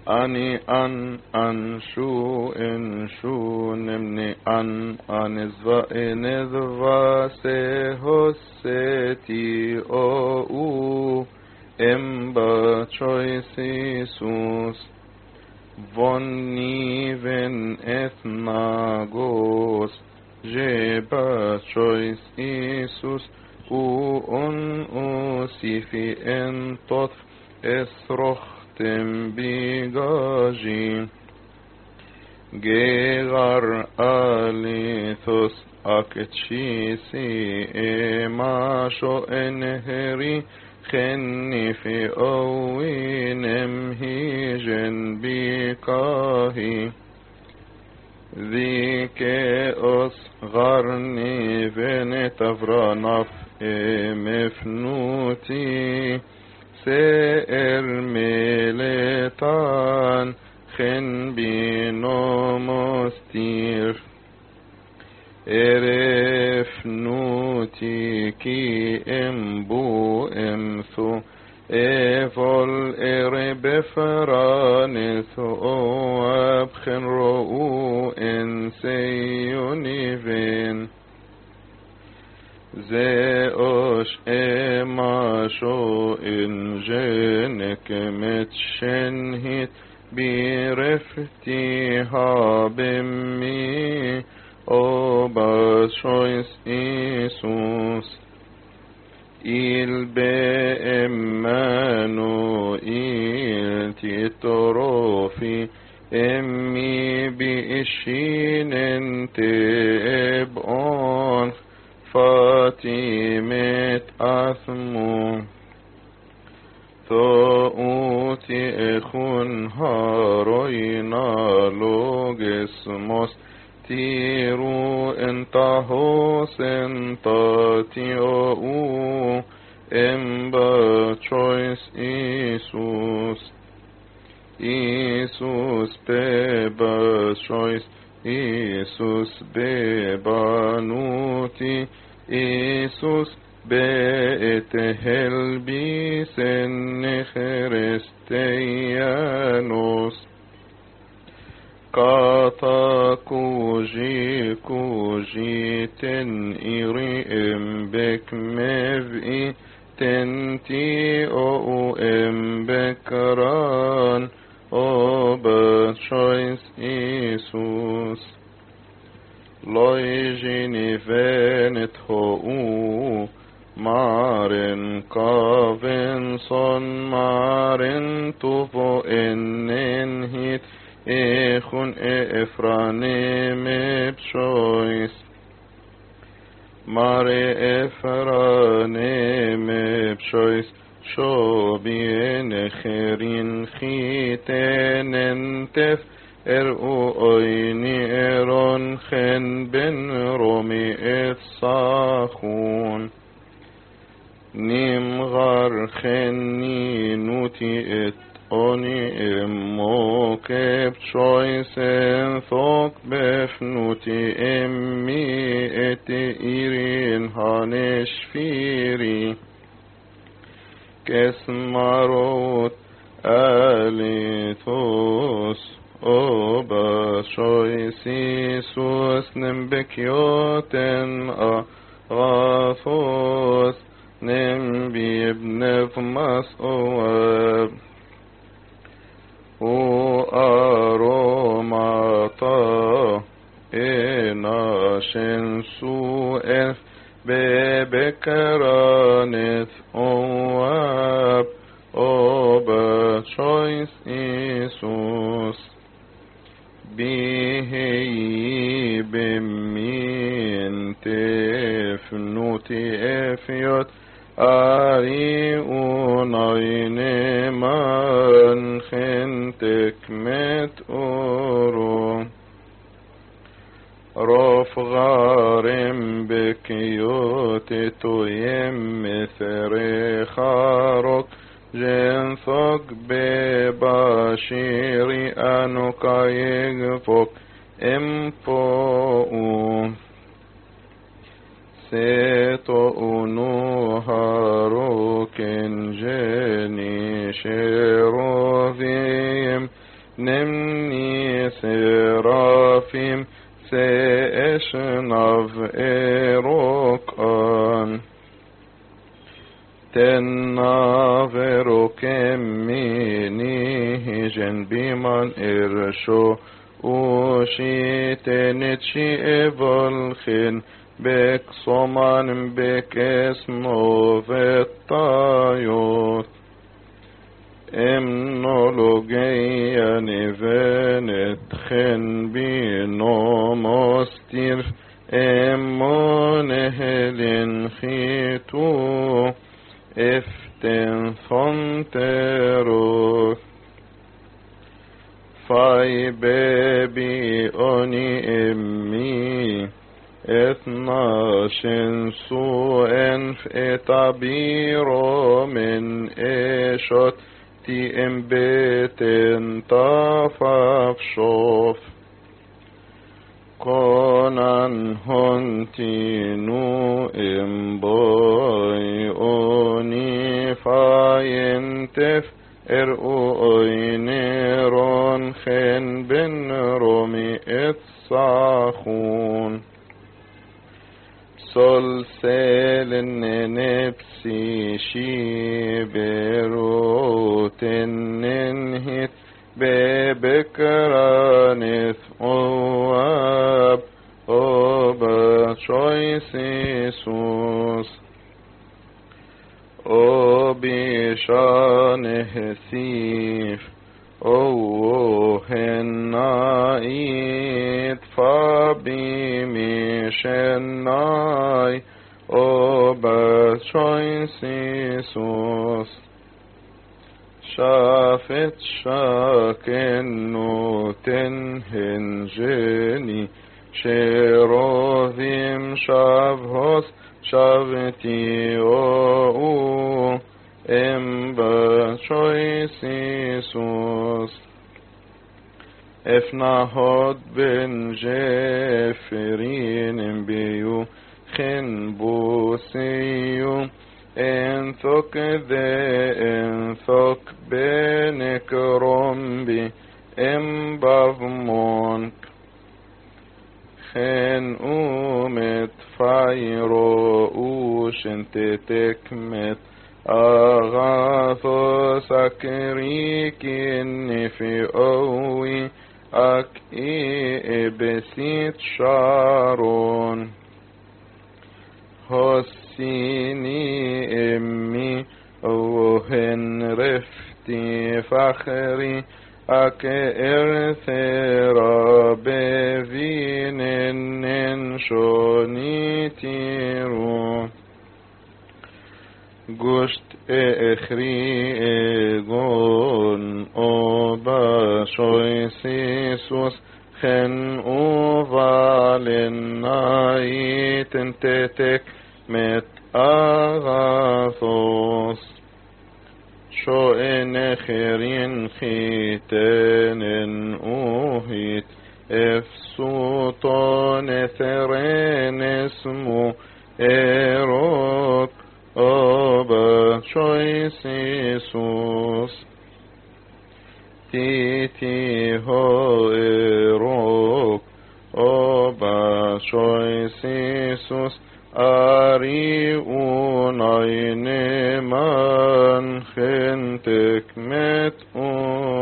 أني أن شو إن شو نمني أن نذفا سهستي أو إمبا تشويسيسوس Voniven ethnagos, jeba chois Isus, usifi entot esrochtem bigaji. Gegar alithos akchisi emasho enheri, خني في أوين هيجن بكاهي ذيك أصغرني فنتفرنف مفنوتي سئر ميلتان خن بنومستير Erefnuti ki embu emthu evol erebefranesu oabchen ro'u enseyunivin zeosh emasho injenek metshenhit birefti habemmi Oba chois Isus il be Emmanuel titorofi emmi bi ishinen tebon fatimet athmu Tho'uti echun haroina logesmos Tiru entahos entatio emba chois Isus beba chois Isus beba nuti Isus be'etehel bisen necheresteianos Kata kuji ten iri embek mev'i tenti o embekran o chois Isus loijini venet ho'u maren kavenson maren tuvo ennenhit Echun efranim epshois Mare efranim epshois Shobien echerin chiten entef oini eron chen ben romi et sachun Nimgar cheni nuti et Oni emokeb choisen thok befnuti emmi et irin haneshfiri kesmarot alithos oba choisisus nembekyoten agathos nembib mas oab O aromata ena shensu elf bebekaranet oab oba chois Isus bihi bemmin tefnuti efiot Ari unayne man chentek met oro Rof garem bekiyot toyem mesere charok Jensok bebashiri anukayeg fok empo Seto unu haroken jeni sherovim Ni جنبي من إرشو وشي تنتشي إبالخن بك صمان بك اسمو في الطايوت إمنولوجيا نفنت خن بينو مستير إمون هلين خيتو افتن ثنتروك فاي بيبي أني إمي 12 سوء في تعبيرو من إيشوت تي ام بيتن طافف شوف كونان هنتينو ام باي أوني فاينتف ارؤو اينيرون خن بن رومي اتصاخون سلسل نفسي شي بروت ننهت ببكرانث اواب اوبا شويسيسوس او بشانه سيف او هنائيت فبمشناي او بشويسيسوس شافت شاكنو تنهنجني شيروذيم شافهوس شافتي او امبا شويسيسوس افناهود بن جفرين بيو خنبوسيو انثك ذي انثك بينك رمبي امبافمونك خن اومت فايرو اوشنت تكمت اغاثو سكريكين في اوي اك اي بسيت شارون هسيني امي اوهن رفتي فخري اك ارثرا بفين شوني تيرو گوشت اخری اگون او باشوی سیسوس خن او والن نایتن تتک مت آغاثوس شو انخرین خیتن اوهیت افسوطان ثرین اسمو اروك Oba choice Jesus Titi ho erok Oba choice Jesus Ari unayne man Gentek met